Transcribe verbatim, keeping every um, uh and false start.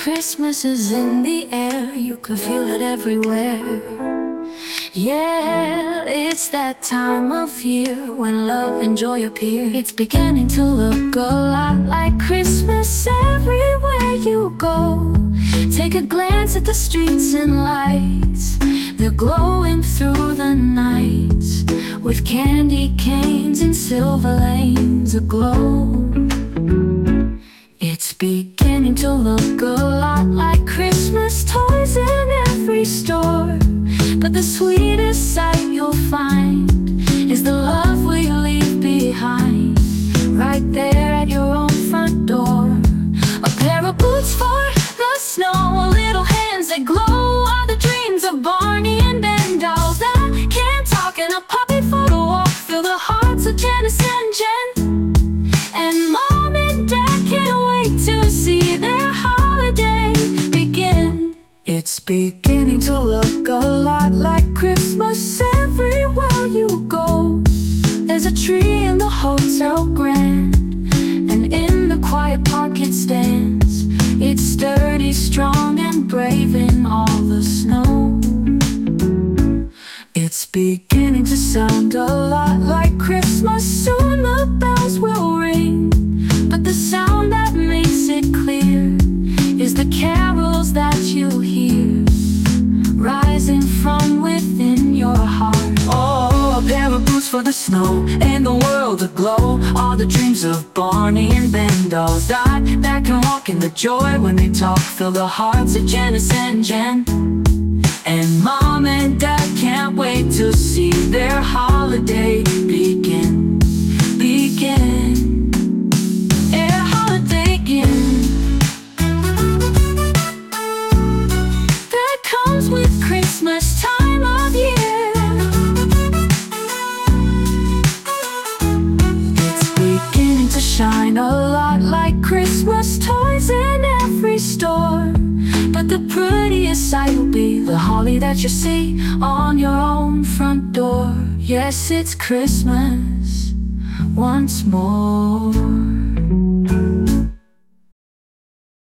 Christmas is in the air, you can feel it everywhere. Yeah, it's that time of year when love and joy appear. It's beginning to look a lot like Christmas everywhere you go. Take a glance at the streets and lights, they're glowing through the night, with candy canes and silver lanes aglow. It's beginning to look a lot like Christmas toys in every store. But the sweetest sight you'll find is the love we leave behind, right there at your own front door. A pair of boots for the snow, little hands that glow, are the dreams of Barney and Ben, dolls that can't talk, and a puppy photo walk fill the hearts of Janice and Jen. And Mom and Dad can't wait to see their holiday begin. It's beginning to look a lot like Christmas everywhere you go. There's a tree in the hotel grand, and in the quiet park it stands. It's sturdy, strong, and brave in all the snow. It's beginning to sound a lot like Christmas, soon the bells will ring. But the sound that makes it clear is the carols that you hear, rising from within your heart. Oh, a pair of boots for the snow, and the world aglow, all the dreams of Barney and Ben, dolls that, that can walk, in the joy when they talk fill the hearts of Janice and Jen. And Mom and Dad can't wait to see their holiday begin. Begin. Their holiday begin. That comes with Christmas time of year. It's beginning to shine a lot like Christmas toys in every store. But the prettiest sight will be the holly that you see on your own front door. Yes, it's Christmas once more.